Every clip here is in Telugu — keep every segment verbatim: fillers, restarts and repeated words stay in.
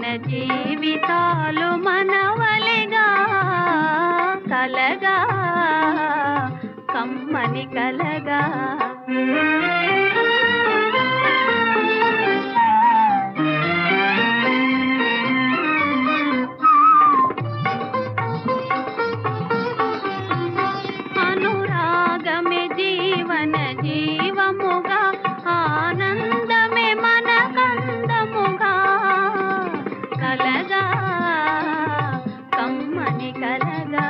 జీవితాలు మనవలెగా కలగా కమ్మని కలగా అనురాగమే జీవన జీవముగా ఆనందమే మన కందముగా కలగా కమ్మని కలగా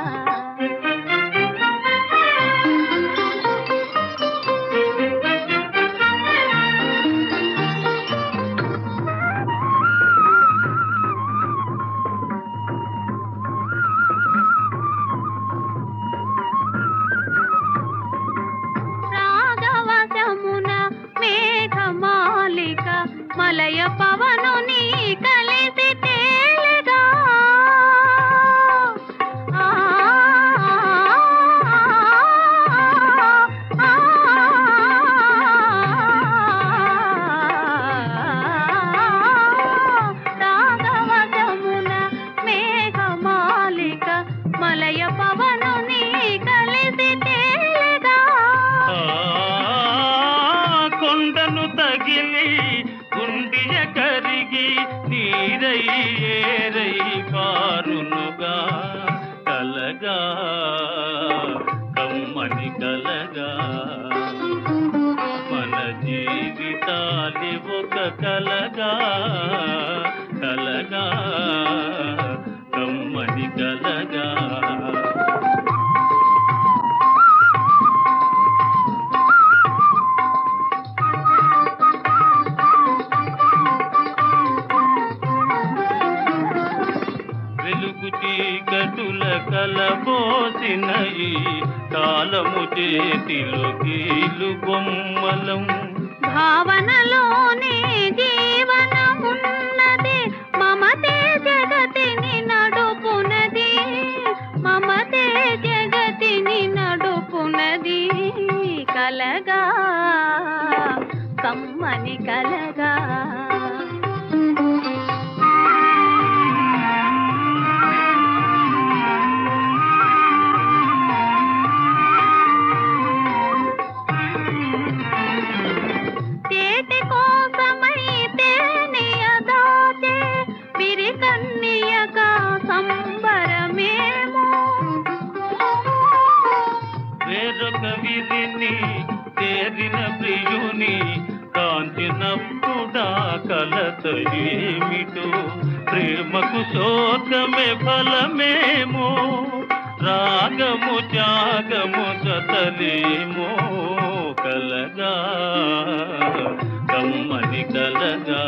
మలయ పవనుని కలిసి తేలగా రాగవశమున మేఘమాలిక మలయ పవనుని కలిసి తేలగా కొండను తగిలి గుండియ కరిగి నీరై ఏరై పారునుగా కలగా కమ్మని కలగా మన జీవితాలి ఒక కలగా కలగా కమ్మని కలగా చీకటుల కలబోసిన ఈ కాలము చేతిలో కీలు బొమ్మలం భావనలోనే జీవనమున్నది మమతే జగతిని నడుపునది మమతే జగతిని నడుపునది కలగా కమ్మని కలగా వేరొక విధిని చేరిన ప్రియుని కాంచినప్పుడా కలత ఏమిటో ప్రేమకు శోకమే ఫలమేమో రాగము త్యాగము జతలేమో కలగా కమ్మని కలగా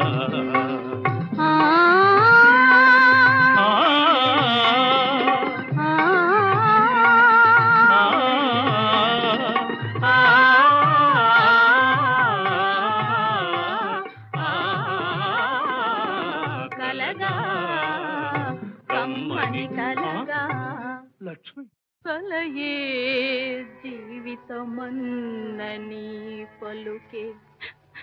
కమ్మని కలగా లక్ష్మి కలయే జీవితమన్నని పలుకే